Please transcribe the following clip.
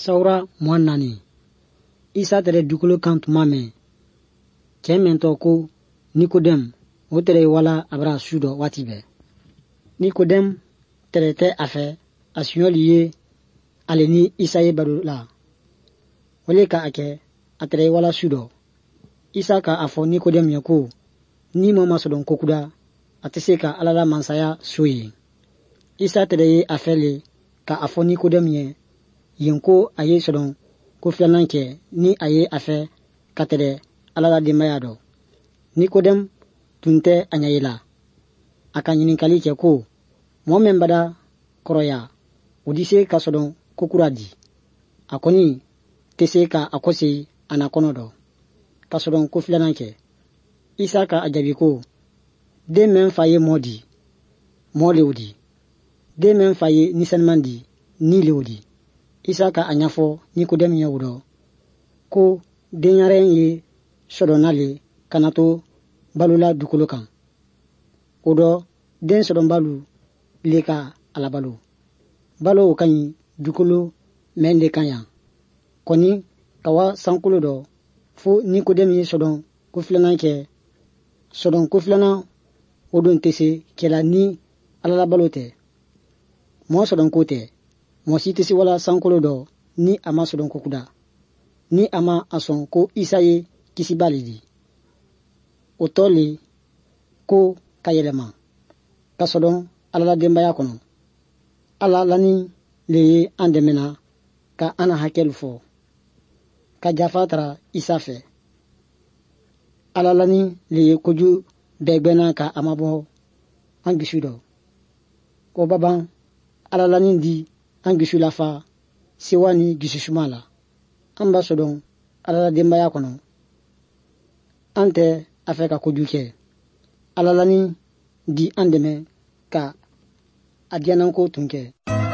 Saura Mwanani. Isa tere dukulu kan tuma mɛn. Cɛ mɛntɔ ko Nikodem o tere wala abra sudo waati bɛɛ. Nikodem tere tɛ a fɛ a suɲɔli ye ale ni Isa ye baro la. Wale ka a kɛ a tere wala sudo. Isa ka a fɔ Nikodem ye ko ni mo masɔdɔn kokuda a tɛ se ka Ala la mansaya so ye. Isa tere ye a fɛ le ka a fɔ Nikodem ye yen ko a ye sɔdɔn ko filanan kɛ ni a ye a fɛ ka tɛrɛ Ala la denbaya dɔ. Nikodem tun tɛ a ɲɛ yela. A ka ɲininkali kɛ ko mɔgɔ min bada kɔrɔya o di se ka sɔdɔn ko kura di. A kɔni tɛ se ka a kɔse a na kɔnɔ dɔ ka sɔdɔn ko filanan kɛ. Isa ka a jaabi ko den min fa ye mɔɔ di mɔɔ le o di. Den min fa ye nisɛnman di ni le o di. Isa ka a ɲɛfɔ Nikodem ye o dɔ ko denyɛrɛn ye sɔdɔnale kana to balola dukolo kan. O dɔ den sɔdɔnbalu le ka ala balo. Balo o ka ɲi dukolo mɛn de kan yan. Kɔni kawa sankolo dɔ fo Nikodem ye sɔdɔn ko filanan kɛ. Sɔdɔn ko filanan o don tɛ se kɛla ni ala la balo tɛ. Mɔɔ sɔdɔn ko tɛ. Mɔɔ si tɛ se wala sankolo dɔ ni a ma sɔdɔn ko kuda. Ni a ma a sɔn ko Isa ye kisiba le di. O tɔ le ko ka yɛlɛma ka sɔdɔn Ala la denbaya kɔnɔ. Ala lani le ye an dɛmɛna ka an na hakɛlu fɔ. Ka jafa tara Isa fɛ. Ala lani le ye koju bɛɛ gbɛnna ka a mabɔ an gisu dɔ. O baban Ala lani di an gisu lafa sewa ni gisusuma la. An ba sɔdɔn Ala la denbaya kɔnɔ. An tɛ a fɛ ka koju kɛ. Ala lani di an dɛmɛ ka a diyananko tun kɛ.